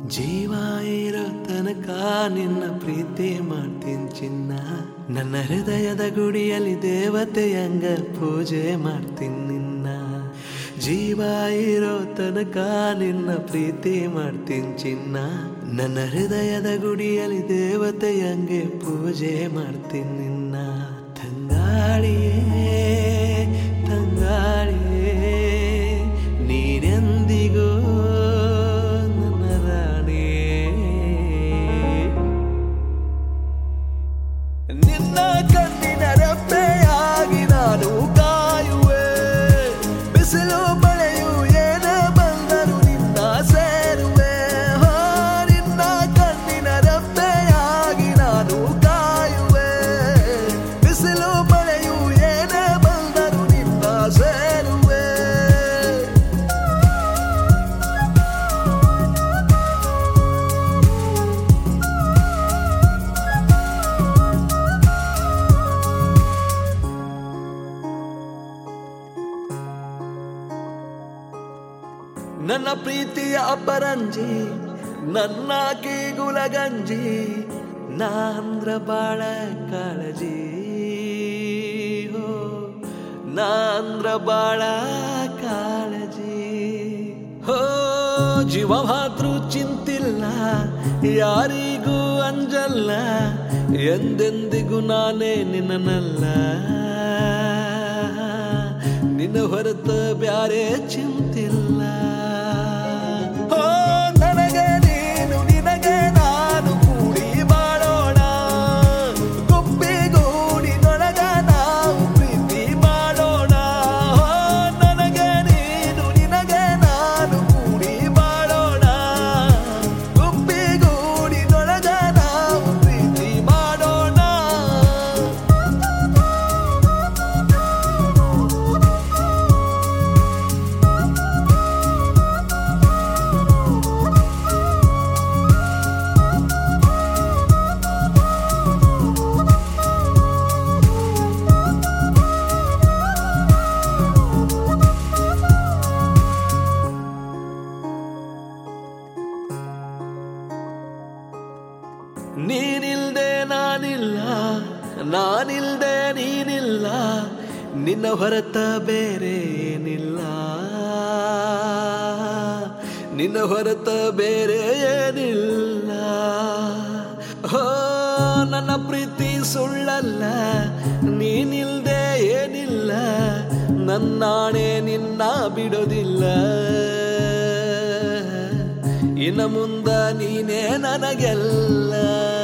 ಜೀವ ಇರೋ ತನಕ ನಿನ್ನ ಪ್ರೀತಿ ಮಾಡ್ತೀನಿ ಚಿನ್ನ. ನನ್ನ ಹೃದಯದ ಗುಡಿಯಲ್ಲಿ ದೇವತೆಯಂಗ ಪೂಜೆ ಮಾಡ್ತೀನಿ ನಿನ್ನ. ಜೀವ ಇರೋ ತನಕ ನಿನ್ನ ಪ್ರೀತಿ ಮಾಡ್ತೀನಿ ಚಿನ್ನ. ನನ್ನ ಹೃದಯದ ಗುಡಿಯಲ್ಲಿ ದೇವತೆಯಂಗೆ ಪೂಜೆ ಮಾಡ್ತೀನಿ ನಿನ್ನ. ತಂಗಾಳಿಯೇ ತಂಗಾಳಿಯೇ ನೀನೆಂದಿಗೂ ನಿನ್ನ ಕಣ್ಣಿನ ರೆಪ್ಪೆಯಾಗಿ ನಾನು ಕಾಯುವೆ. ಬಿಸಿಲು ಮಳೆಯು ಏನೇ ಬಂದರು ನಿನ್ನ ಸೇರುವೆ. ನಿನ್ನ ಕಣ್ಣಿನ ರೆಪ್ಪೆಯಾಗಿ ನಾನು ಕಾಯುವೆ. ಬಿಸಿಲು ಮಳೆಯು ಏನೇ ಬಂದರು ನಿನ್ನ ಸೇರುವೆ. ನನ್ನ ಪ್ರೀತಿಯ ಅಪರಂಜಿ ನನ್ನ ಕೀಗುಲಗಂಜಿ ನಾಂದ್ರ ಬಾಳ ಕಾಳಜಿ. ನಾಂದ್ರ ಬಾಳ ಕಾಳಜಿ. ಜೀವ ಮಾತ್ರ ಚಿಂತಿಲ್ಲ ಯಾರಿಗೂ ಅಂಜಲ್ಲ. ಎಂದೆಂದಿಗೂ ನಾನೇ ನಿನ್ನನಲ್ಲ. ನಿನ್ನ ಹೊರತ ಬ್ಯಾರೆ ಚಿಂತಿಲ್ಲ. ನನಗೆ ನೀನು ನಿನಗೆ ನಾನು ಕೂಡಿ ಬಾಳೋಣ. ಗುಬ್ಬಿಗೂಡಿನೊಳಗ ನಾವು ಪ್ರೀತಿ ಮಾಡೋಣ. ನನಗೆ ನೀನು ನಿನಗೆ ನಾನು ಕೂಡಿ ಬಾಳೋಣ. ಗುಬ್ಬಿಗೂಡಿನೊಳಗ ನಾವು ಪ್ರೀತಿ ಮಾಡೋಣ. ನೀನಿಲ್ದೆ ನಾನಿಲ್ಲ, ನಾನಿಲ್ದೆ ನೀನಿಲ್ಲ. ನಿನ್ನ ಹೊರತ ಬೇರೆ ಏನಿಲ್ಲ. ನಿನ್ನ ಹೊರತ ಬೇರೆ ಏನಿಲ್ಲ. ನನ್ನ ಪ್ರೀತಿ ಸುಳ್ಳಲ್ಲ, ನೀನಿಲ್ದೆ ಏನಿಲ್ಲ. ನನ್ನಾಣೆ ನಿನ್ನ ಬಿಡೋದಿಲ್ಲ. ಇನ್ನು ಮುಂದ ನೀನೇ ನನಗೆಲ್ಲ.